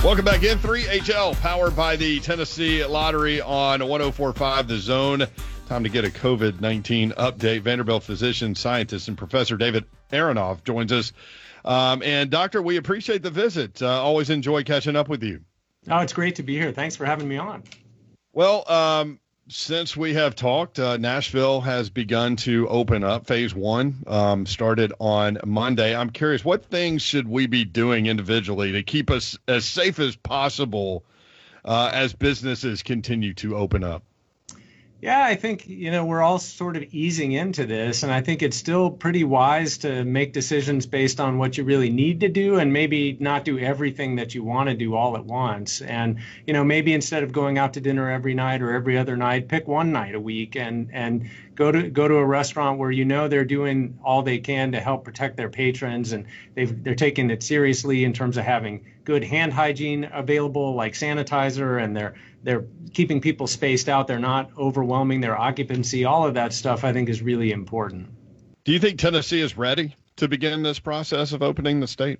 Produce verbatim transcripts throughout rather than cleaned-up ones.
Welcome back in. three H L, powered by the Tennessee Lottery on one oh four point five The Zone. Time to get a COVID nineteen update. Vanderbilt physician, scientist, and Professor David Aronoff joins us. Um, and, Doctor, we appreciate the visit. Uh, always enjoy catching up with you. Oh, it's great to be here. Thanks for having me on. Well, um, since we have talked, uh, Nashville has begun to open up. Phase one um, started on Monday. I'm curious, what things should we be doing individually to keep us as safe as possible uh, as businesses continue to open up? Yeah, I think, you know, we're all sort of easing into this, and I think it's still pretty wise to make decisions based on what you really need to do and maybe not do everything that you want to do all at once. And, you know, maybe instead of going out to dinner every night or every other night, pick one night a week and and go to go to a restaurant where you know they're doing all they can to help protect their patrons, and they've, they're taking it seriously in terms of having good hand hygiene available, like sanitizer, and they're they're keeping people spaced out. They're not overwhelming their occupancy. All of that stuff, I think, is really important. Do you think Tennessee is ready to begin this process of opening the state?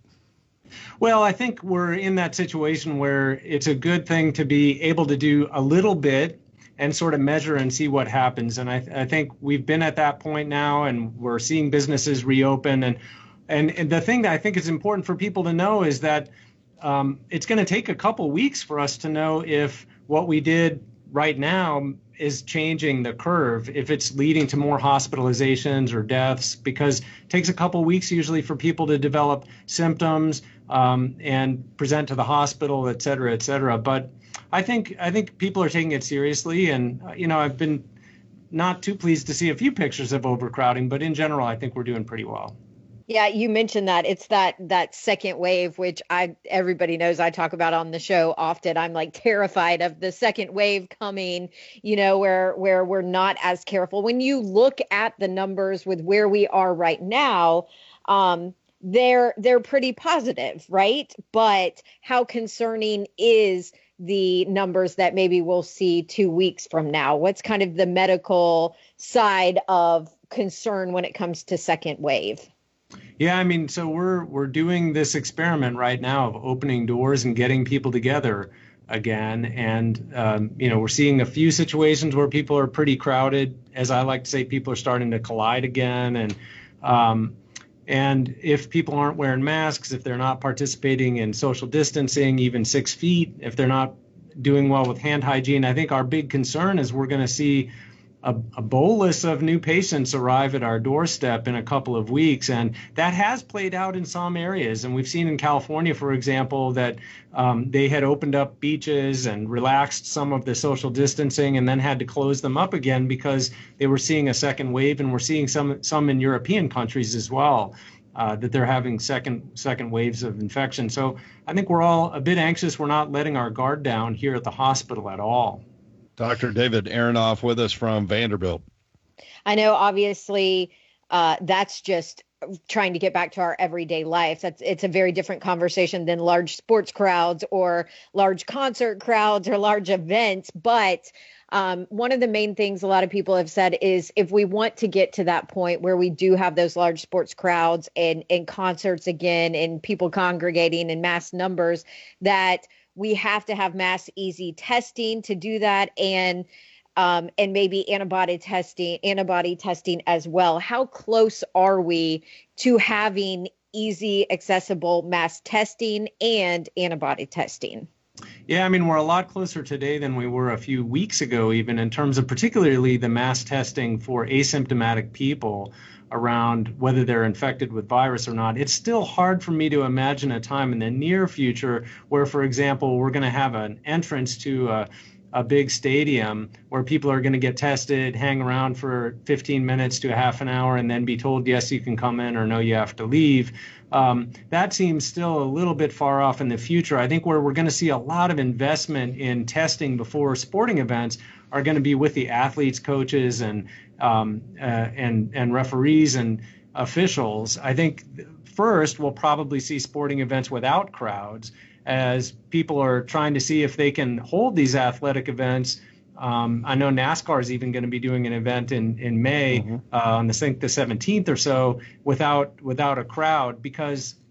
Well, I think we're in that situation where it's a good thing to be able to do a little bit and sort of measure and see what happens. And I, th- I think we've been at that point now, and we're seeing businesses reopen. And, and, and the thing that I think is important for people to know is that um, it's going to take a couple weeks for us to know if what we did right now is changing the curve, if it's leading to more hospitalizations or deaths, because it takes a couple weeks usually for people to develop symptoms um, and present to the hospital, et cetera, et cetera. But I think I think people are taking it seriously. And, uh, you know, I've been not too pleased to see a few pictures of overcrowding, but in general, I think we're doing pretty well. Yeah, you mentioned that it's that that second wave, which I everybody knows I talk about on the show often. I'm like terrified of the second wave coming, you know, where where we're not as careful. When you look at the numbers with where we are right now, um, they're they're pretty positive, right? But how concerning is the numbers that maybe we'll see two weeks from now? What's kind of the medical side of concern when it comes to second wave? Yeah, I mean, so we're we're doing this experiment right now of opening doors and getting people together again. And, um, you know, we're seeing a few situations where people are pretty crowded. As I like to say, people are starting to collide again. And um, and if people aren't wearing masks, if they're not participating in social distancing, even six feet, if they're not doing well with hand hygiene, I think our big concern is we're going to see A, a bolus of new patients arrive at our doorstep in a couple of weeks. And that has played out in some areas. And we've seen in California, for example, that um, they had opened up beaches and relaxed some of the social distancing and then had to close them up again because they were seeing a second wave. And we're seeing some some in European countries as well, uh, that they're having second second waves of infection. So I think we're all a bit anxious. We're not letting our guard down here at the hospital at all. Doctor David Aronoff with us from Vanderbilt. I know, obviously, uh, that's just trying to get back to our everyday life. That's it's a very different conversation than large sports crowds or large concert crowds or large events. But um, one of the main things a lot of people have said is if we want to get to that point where we do have those large sports crowds and, and concerts again and people congregating in mass numbers, that we have to have mass easy testing to do that, and um, and maybe antibody testing, antibody testing as well. How close are we to having easy, accessible mass testing and antibody testing? Yeah, I mean, we're a lot closer today than we were a few weeks ago, even in terms of particularly the mass testing for asymptomatic people around whether they're infected with virus or not. It's still hard for me to imagine a time in the near future where, for example, we're going to have an entrance to a, a big stadium where people are going to get tested, hang around for fifteen minutes to a half an hour, and then be told, yes, you can come in, or no, you have to leave. Um, that seems still a little bit far off in the future. I think where we're going to see a lot of investment in testing before sporting events are going to be with the athletes, coaches, and um, uh, and and referees and officials. I think first we'll probably see sporting events without crowds as people are trying to see if they can hold these athletic events. Um, I know NASCAR is even going to be doing an event in in May mm-hmm. uh, on the I think the seventeenth or so without without a crowd, because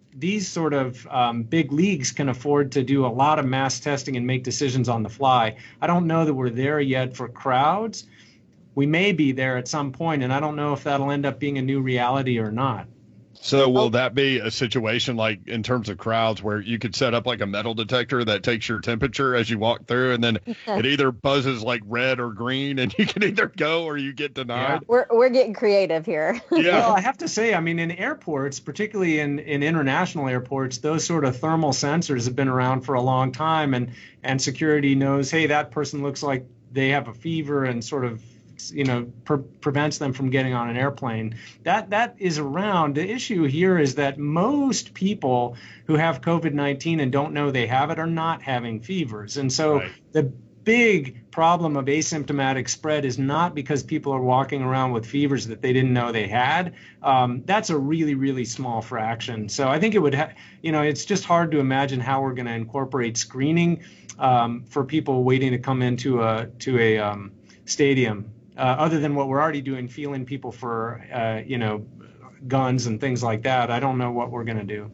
these sort of um, big leagues can afford to do a lot of mass testing and make decisions on the fly. I don't know that we're there yet for crowds. We may be there at some point, and I don't know if that'll end up being a new reality or not. So will that be a situation like in terms of crowds where you could set up like a metal detector that takes your temperature as you walk through, and then it either buzzes like red or green, and you can either go or you get denied? Yeah. We're we're getting creative here. Yeah. Well, I have to say, I mean, in airports, particularly in, in international airports, those sort of thermal sensors have been around for a long time, and and security knows, hey, that person looks like they have a fever, and sort of, you know, pre- prevents them from getting on an airplane. That that is around. The issue here is that most people who have COVID nineteen and don't know they have it are not having fevers. And so right. the big problem of asymptomatic spread is not because people are walking around with fevers that they didn't know they had. Um, that's a really, really small fraction. So I think it would, ha- you know, it's just hard to imagine how we're going to incorporate screening um, for people waiting to come into a to a um, stadium. Uh, other than what we're already doing, feeling people for, uh, you know, guns and things like that. I don't know what we're going to do.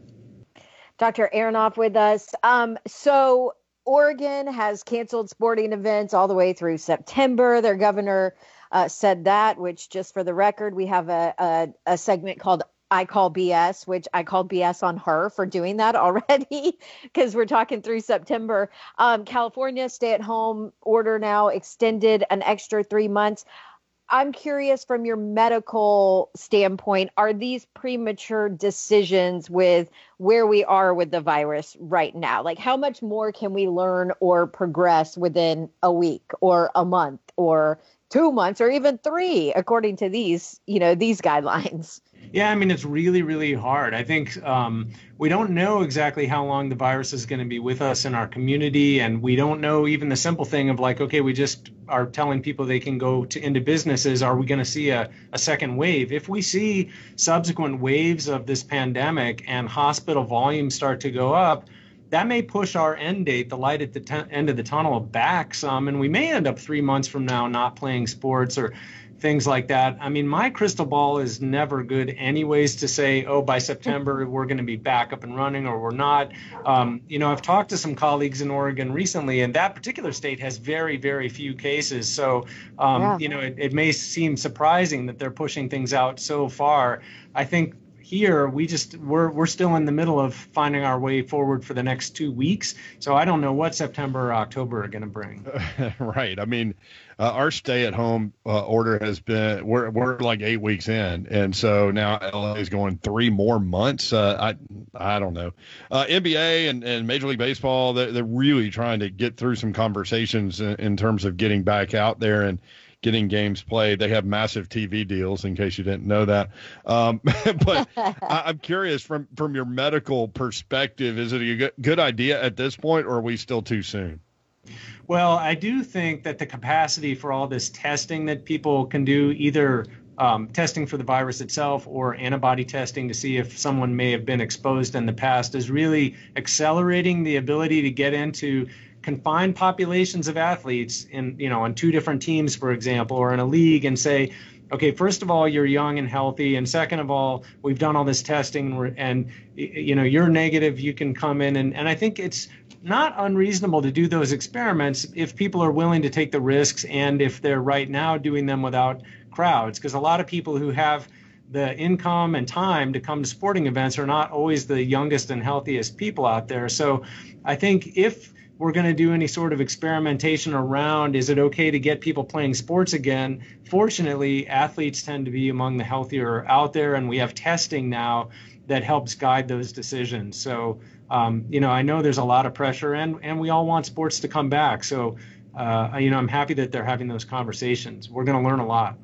Doctor Aronoff with us. Um, so Oregon has canceled sporting events all the way through September. Their governor uh, said that, which just for the record, we have a, a, a segment called I Call B S, which I called B S on her for doing that already because we're talking through September. Um, California stay-at-home order now extended an extra three months. I'm curious from your medical standpoint, are these premature decisions with where we are with the virus right now? Like how much more can we learn or progress within a week or a month or two months or even three, according to these, you know, these guidelines? Yeah, I mean, it's really, really hard. I think um, we don't know exactly how long the virus is going to be with us in our community. And we don't know even the simple thing of like, okay, we just are telling people they can go to into businesses. Are we going to see a, a second wave? If we see subsequent waves of this pandemic and hospital volumes start to go up, that may push our end date, the light at the t- end of the tunnel, back some. And we may end up three months from now not playing sports or things like that. I mean, my crystal ball is never good anyways to say, oh, by September, we're going to be back up and running or we're not. Um, you know, I've talked to some colleagues in Oregon recently, and that particular state has very, very few cases. So, um, yeah. you know, it, it may seem surprising that they're pushing things out so far. I think here we just we're we're still in the middle of finding our way forward for the next two weeks. So I don't know what September or October are going to bring. Right. I mean, uh, our stay-at-home uh, order has been we're we're like eight weeks in, and so now L A is going three more months. Uh, I I don't know. Uh, N B A and, and Major League Baseball, they're, they're really trying to get through some conversations in, in terms of getting back out there and getting games played. They have massive T V deals, in case you didn't know that. Um, but I, I'm curious from, from your medical perspective, is it a good, good idea at this point, or are we still too soon? Well, I do think that the capacity for all this testing that people can do, either um, testing for the virus itself or antibody testing to see if someone may have been exposed in the past, is really accelerating the ability to get into confined populations of athletes in, you know, on two different teams, for example, or in a league, and say, okay, first of all, you're young and healthy, and second of all, we've done all this testing, and, you know, you're negative, you can come in. And, and I think it's not unreasonable to do those experiments if people are willing to take the risks and if they're right now doing them without crowds, because a lot of people who have the income and time to come to sporting events are not always the youngest and healthiest people out there. So I think if we're going to do any sort of experimentation around, is it okay to get people playing sports again? Fortunately, athletes tend to be among the healthier out there, and we have testing now that helps guide those decisions. So, um, you know, I know there's a lot of pressure, and, and we all want sports to come back. So, uh, you know, I'm happy that they're having those conversations. We're going to learn a lot.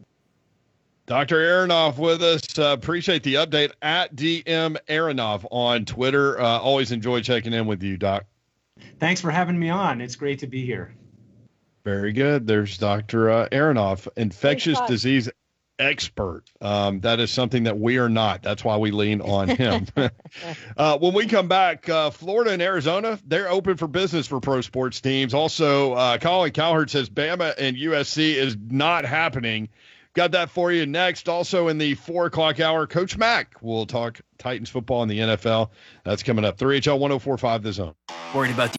Doctor Aronoff with us. Uh, appreciate the update at D M Aronoff on Twitter. Uh, always enjoy checking in with you, Doc. Thanks for having me on. It's great to be here. Very good. There's Doctor Uh, Aronoff, infectious disease expert. Um, that is something that we are not. That's why we lean on him. uh, when we come back, uh, Florida and Arizona, they're open for business for pro sports teams. Also, uh, Colin Cowherd says Bama and U S C is not happening. Got that for you next. Also in the four o'clock hour, Coach Mack will talk Titans football in the N F L. That's coming up. three H L one oh four point five The Zone. Worried about the